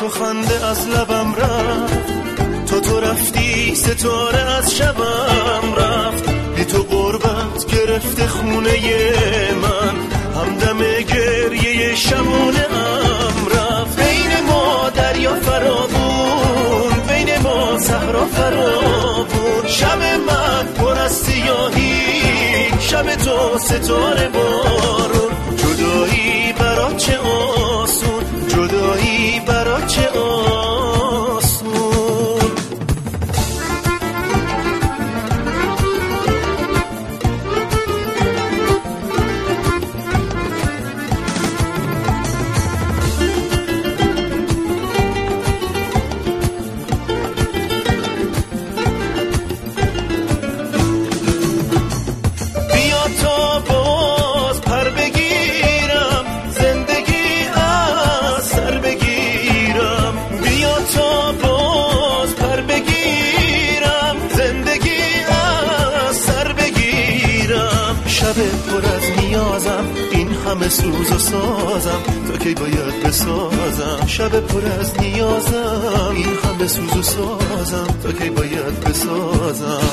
خنده از لبم رفت، تو رفتی ستاره از شبم رفت، بی تو غربت گرفته خونه من، همدم گریه شبونه ام رفت. بین ما دریا فرابون، بین ما صحرا فرابون، شب من پر از سیاهی، شب تو ستاره بارون. جدایی برات چه آسون، جدایی برات چه آسون. شب پر از نیازم، این همه سوز و سازم، تا کی باید بسازم. شب پر از نیازم، این همه سوز و سازم، تا کی باید بسازم.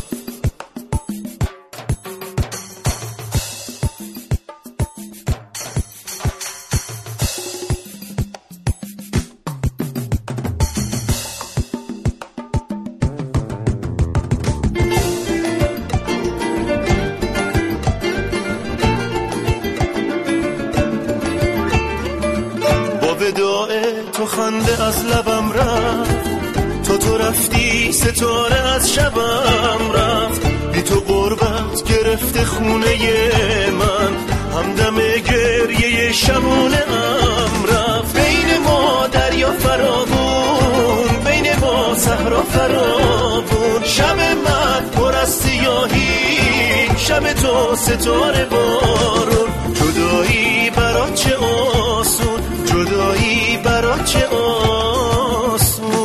وداع تو خنده از لبم رفت، تو رفتی ستاره از شبم رفت، بی تو غربت گرفته خونه من، همدم گریه شبونه ام رفت. بین ما دریا فرابون، بین ما صحرا فرابون، شب من پر از سیاهی، شب تو ستاره بارون. جدایی برات چه آسون، جدایی برات چه آسون.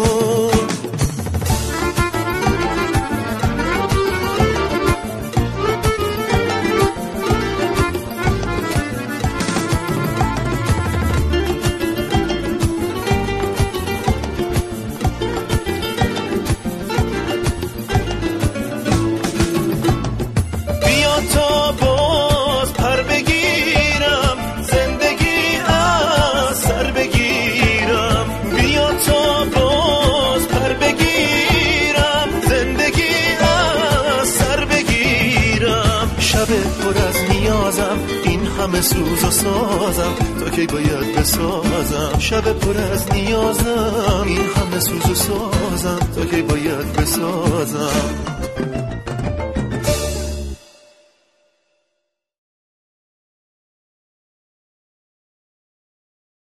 بیا تا باز پر بگیرم، زندگی از سر بگیرم. بیا تا باز پر بگیرم، زندگی از سر بگیرم. شب پر از نیازم، این همه سوز و سازم، تا کی باید بسازم. شب پر از نیازم، این همه سوز و سازم، تا کی باید بسازم.